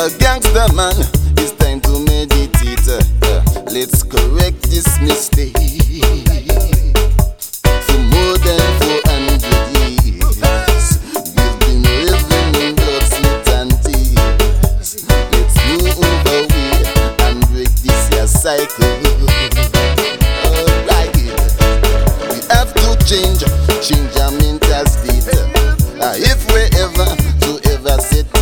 A gangster man, it's time to meditate. Let's correct this mistake. For more than 400 years, we've been living in blood, sweat and tears. Let's move away and break this here cycle. Alright, we have to change our mental state. If we ever to ever set